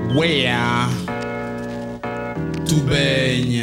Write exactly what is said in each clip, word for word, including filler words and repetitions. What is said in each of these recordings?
Ouais, tout baigne.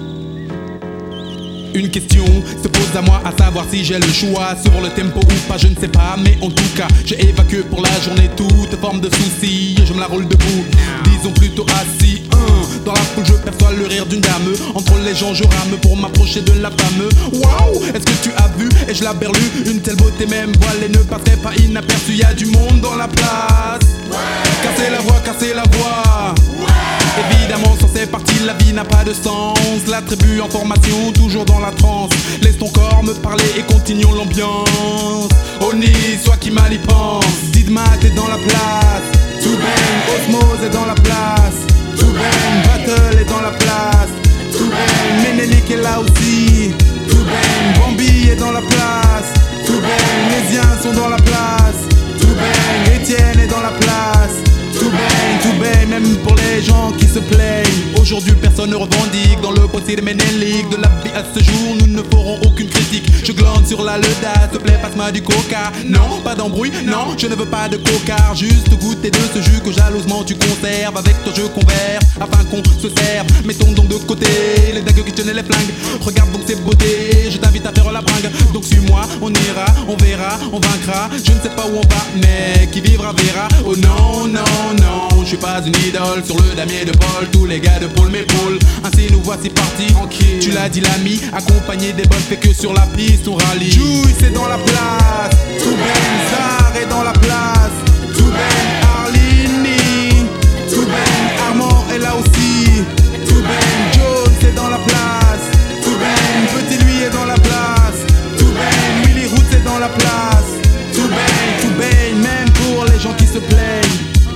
Une question se pose à moi, à savoir si j'ai le choix sur le tempo ou pas, je ne sais pas, mais en tout cas j'ai évacué pour la journée toute forme de soucis. Je me la roule debout, disons plutôt assis. Dans la foule je perçois le rire d'une dame. Entre les gens je rame pour m'approcher de la femme. Waouh, est-ce que tu as vu, et je la berlue, une telle beauté même voilée ne passerait pas inaperçue. Y'a du monde dans la place. Casser la voix, casser la voix. Évidemment sans c'est parti la vie n'a pas de sens. La tribu en formation, toujours dans la transe. Laisse ton corps me parler et continuons l'ambiance. Oni, soit qui mal y pense. Didma t'es dans la place. Tout bang, Osmose est dans la place. Tout bang, Battle est dans la place. Tout bang, Ménélique est là aussi. Tout bang, Bambi est dans la place. Tout bang, les Ziens sont dans la place. Tout bang, Étienne est dans la place. Tout bang, tout bang, même pour les gens qui se plaignent. Aujourd'hui personne ne revendique dans le procès de Ménélique. De la vie à ce jour nous ne ferons aucune critique. Je glande sur la leda, s'il te plaît passe-moi du coca. Non, pas d'embrouille, non, je ne veux pas de coca. Juste goûter de ce jus que jalousement tu conserves. Avec toi je converse, afin qu'on se serve. Mettons donc de côté les dagues qui tenaient les flingues. Regarde donc ces beautés, je t'invite à faire la bringue. Donc suis-moi, on ira, on verra, on vaincra. Je ne sais pas où on va, mais qui vivra verra. Oh non, non, non, je suis pas une idole. Sur le damier de Paul, tous les gars de Paul m'épaulent. Ainsi nous voici partis, tranquille. Tu l'as dit l'ami, accompagné des bonnes, fait que sur la piste on rallie. Jouy c'est dans la place, tout ben Zar est dans la place. Tout ben Arlini, tout ben Armand est là aussi. Tout ben Jones est dans la place. Tout ben Petit lui est dans la place. Tout ben Willy Roots est dans la place. Tout ben, tout ben, même pour les gens qui se plaignent.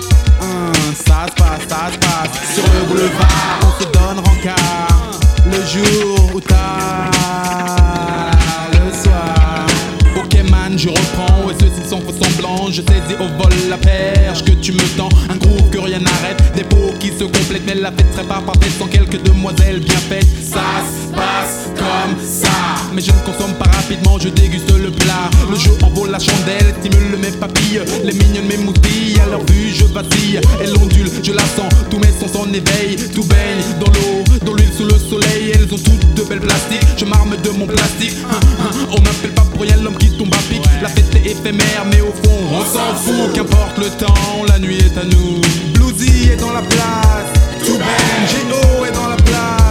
Ça se passe, ça se passe. Sur le boulevard, on se donne rencard. Le jour ou tard, le soir. Ok man, je reprends. Et ceux-ci sont faux semblants. Je saisis au vol la perche que tu me tends. Un groove que rien n'arrête. Des peaux qui se complètent. Mais la fête serait pas parfaite sans quelques demoiselles bien faites. Ça se passe comme ça. Mais je ne consomme pas rapidement, je déguste le plat. Le jeu en vaut la chandelle, stimule mes papilles. Les mignonnes m'émoustillent, à leur vue je vacille. Elle ondule, je la sens, tous mes sens en éveil. Tout baigne dans l'eau, dans l'huile sous le soleil. Elles ont toutes de belles plastiques, je m'arme de mon plastique. On m'appelle pas pour rien l'homme qui tombe à pic. La fête est éphémère mais au fond on s'en fout. Qu'importe le temps, la nuit est à nous. Bluesy est dans la place. Tout baigne, Géo est dans la place.